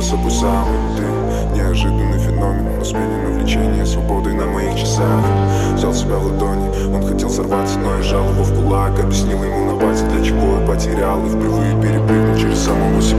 собой сам. Ты неожиданный феномен, но сменено влечение свободой на моих часах. Взял себя в ладони, он хотел сорваться, но я сжал его в кулак. Объяснил ему на пальце, для чего я потерял, и впервые перепрыгнул через самого себя.